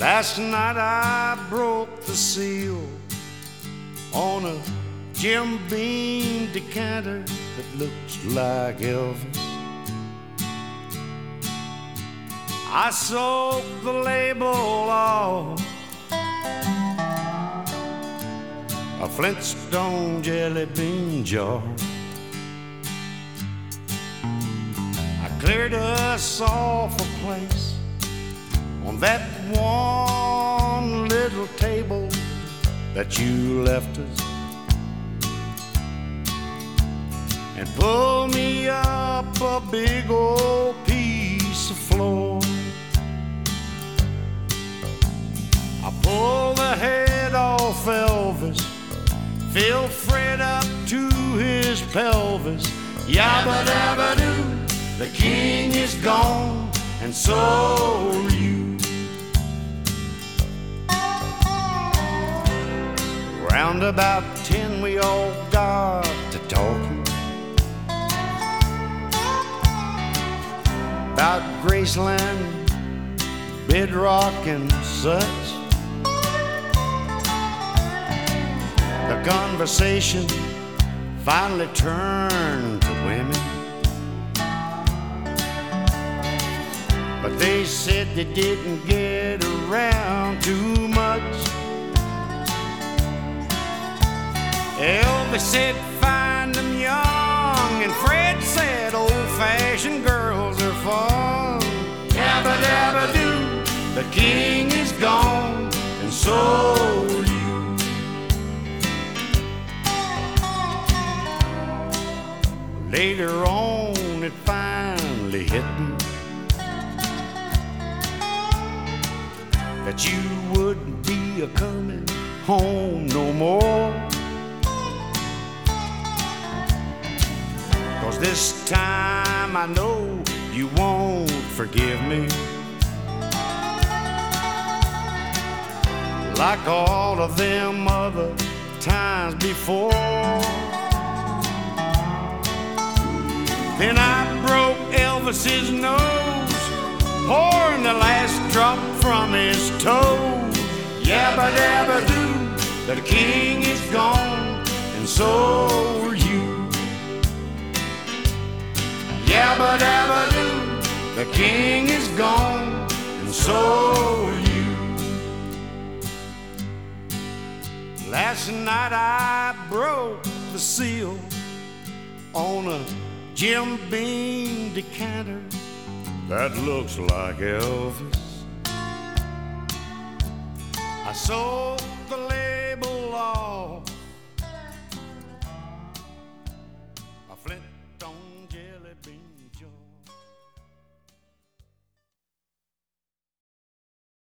Last night I broke the seal on a Jim Beam decanter that looks like Elvis. I soaked the label off a Flintstone jelly bean jar. I cleared us off a place on that one little table that you left us, and pulled me up a big old piece of floor. I pulled the head off Elvis, filled Fred up to his pelvis. Yabba dabba doo, the king is gone, and so are you. Round about 10 we all got to talking about Graceland, Bedrock and such. The conversation finally turned to women, but they said they didn't get around too much. Elvis said find them young, and Fred said old-fashioned girls are fun. Yabba dabba doo, the king is gone, and so are you. Later on it finally hit me that you wouldn't be a-comin' home no more. 'Cause this time I know you won't forgive me, like all of them other times before. Then I broke Elvis's nose, pouring the last drop from his toes. Yabba dabba doo, the king is gone, and so are you. Yabba dabba doo, the king is gone, and so are you. Last night I broke the seal on a Jim Beam decanter that looks like Elvis. I sold the